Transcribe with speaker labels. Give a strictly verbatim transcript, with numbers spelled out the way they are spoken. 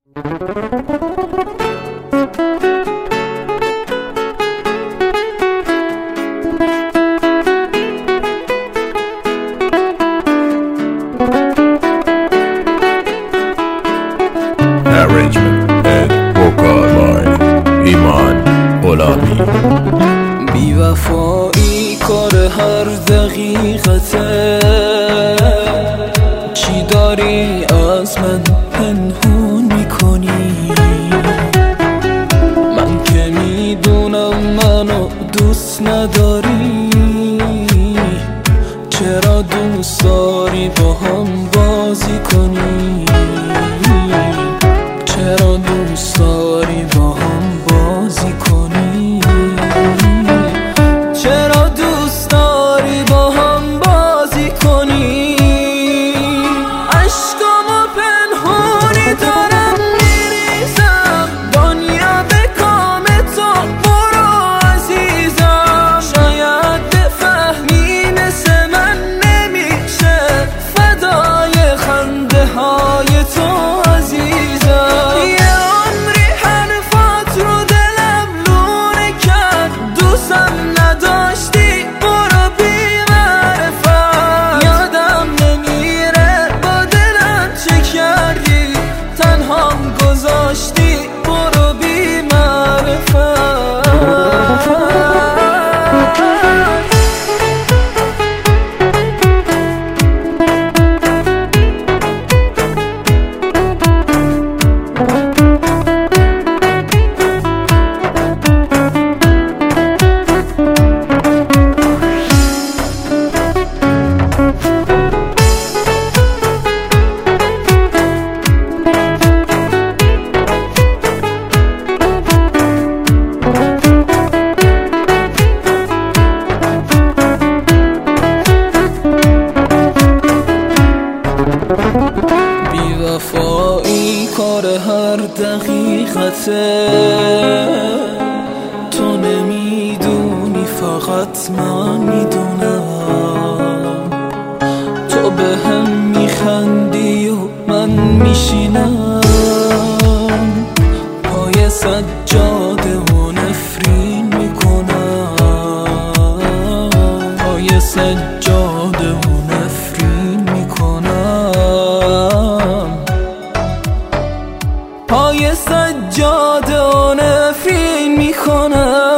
Speaker 1: Arrangement and vocal by ایمان غلامی.
Speaker 2: بی وفایی کار هر دقیقته، چی داری از من پنهون میکنی؟ من که میدونم منو دوست نداری، چرا دوست داری با هم بازی کنی؟ چرا دوست داری با هم بازی کنی؟ چرا دوست داری با هم بازی کنی؟ عشقامو پنهونی دارم میریزم، دنیا به کام تو برو عزیزم. شاید بفهمی مثل من نمیشه فدای خنده های تو عزیزم. یه عمری حرفات رو دلم لونه کرد، دوستم نداشتی برو بی معرفت. یادم نمیره با دلم چه کردی، تنهام گذاشتی برو بی معرفت. بی وفایی کار هر دقیقته، تو نمیدونی فقط من میدونم. تو به هم میخندی و من میشینم پای سجاده و نفرین میکنم، پای سجاده و نفرین میکنم، پای سجاده و نفرین میکنم.